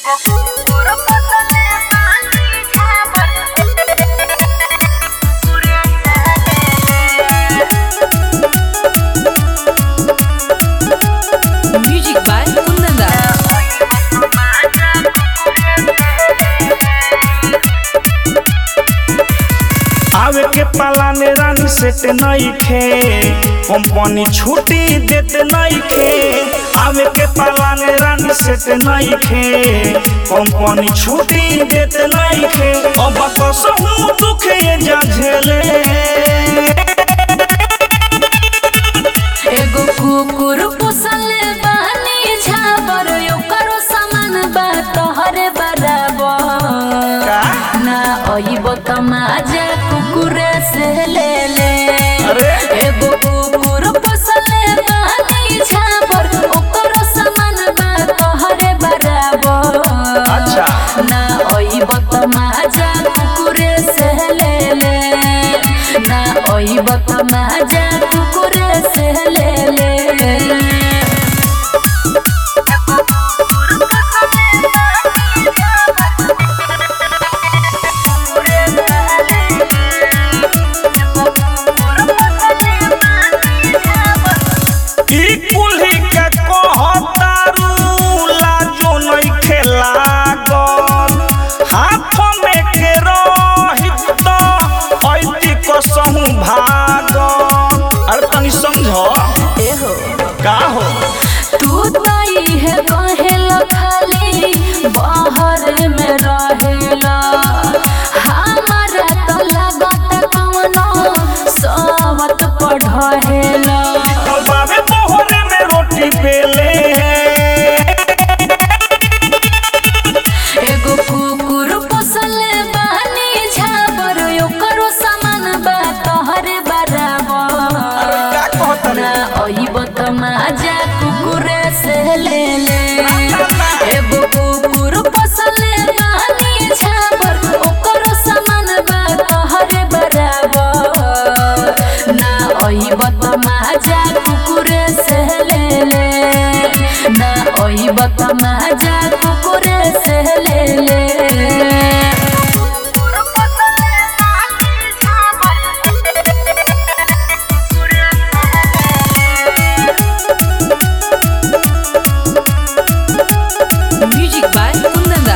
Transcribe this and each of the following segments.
Music by Kundanda. आवे के पालाने रानी set नइखे, कंपनी छुट्टी देते नइखे। आवे के पालाने रानी सेट नइखे, कंपनी छुट्टी देते नइखे। अब कसहु दुखे जा झेले। एगो कुकुर पोसले बानी झाबर, ओकरो सामान बा तोहरे बराबर। का ना अइबो त माजा कुकुरे से ले ले। अरे एगो कुकुर पोसले बानी झाबर, ओकरो सामान बा तोहरे बराबर। अच्छा ना अइबो त माजा कुकुरे से ले ले। ना अइबो त माजा कुकुरे से ले ले। ई कुल्ही के कहतारू लाजो नइखे लागल। हाथ में के रहित त ऐति कसहु भागल। अरे तनी समझ एहो का हो। तू तो इहे कहेला खाली बाहर में रहेला। हमारा तो लागत कवनो सवत पढ़ेला। बाबे मोहरे में रोटी बेले। एगो कुकुर पोसले बानी झाबर, ओकरो सामान बा तोहरे बराबर। का कहत ना अइबो त माजा कुकुरे से ले ले। एगो कुकुर पोसले बानी झाबर, ओकरो सामान बा तोहरे बराबर। ना अइबो त माजा कुकुरे से ले ले। ना अइबो त माजा कुकुरे से ले ले। Music by Kundanda.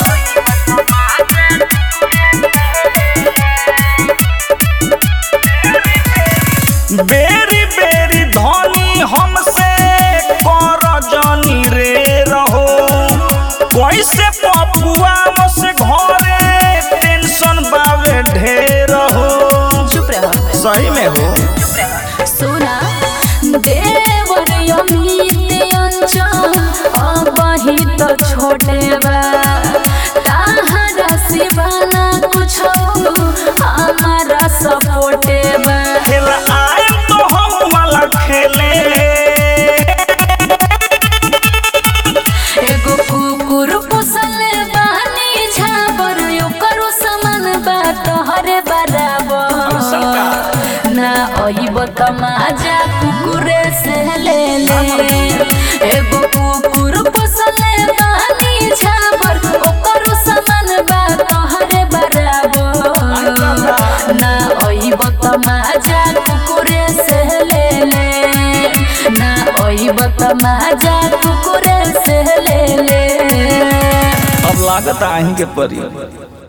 बेरी बेरी धनी हमसे कर जनी रे रहो। कैसे पपुआ से घरे टेंशन बावे ढेर हो। चुप रहो। सही में हो। सुना देवर अमित अंचल अबही तो छोटे बा। ताहरा सिवाना कुछ हमारा सपोर्टे बा। खेल आए तो हम वाला खेले। एगो कुकुर पोसले बानी झाबर, ओकरो सामान बा तोहरे बराबर। ना अइबो त माजा कुकुरे से ले ले। एगो कुकुर पोसले बानी झाबर, ओकरो सामान बा तोहरे बराबर। ना अइबो त माजा कुकुरे से ले ले। ना अइबो त माजा कुकुरे से ले ले। अब लागत आही के परी।